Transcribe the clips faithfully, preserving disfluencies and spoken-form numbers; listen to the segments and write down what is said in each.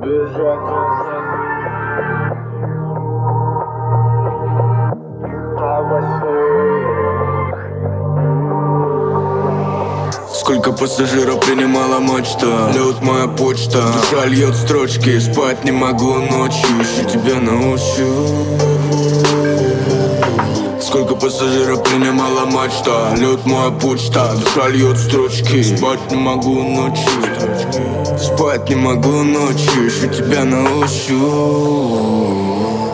Сколько пассажиров принимала мачта, лед моя почта, душа льет строчки, спать не могу ночью, ищу тебя на ощупь. Сколько пассажиров принимала мачта, лед моя почта, душа льет строчки, спать не могу ночью, спать не могу ночью, ищу тебя на ощупь.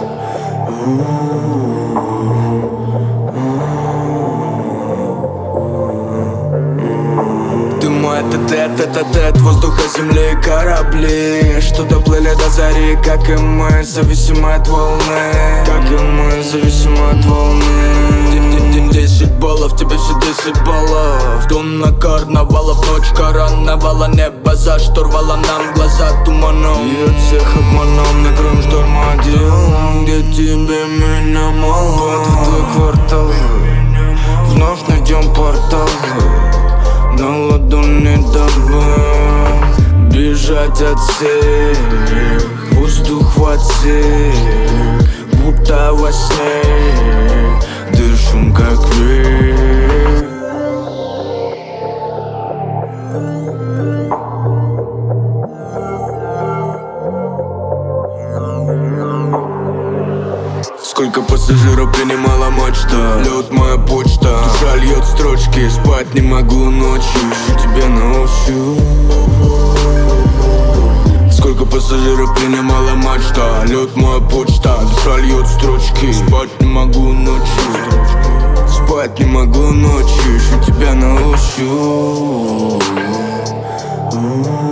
Тет, это тет, воздуха, земли и корабли, что доплыли до зари, как и мы, зависимы от волны, как и мы, зависимы от волны. Десять баллов, тебе все десять баллов. Дом на карнавалов, ночь коронавала, небо за штурвала, нам глаза туманом. И от всех обманов накроем шторм один, где тебе меня мало. В твой квартал, вновь найдем портал, на ладони добавим, бежать от всех, воздух в отсек, будто во сне, дышим как век. Сколько пассажиров принимала мачта, лед моя почта, душа льет строчки, спать не могу ночью, ищу тебя на ощупь. Сколько пассажиров принимала мачта, лед моя почта, душа льет строчки, спать не могу ночью, спать не могу ночью, ищу тебя на ощупь.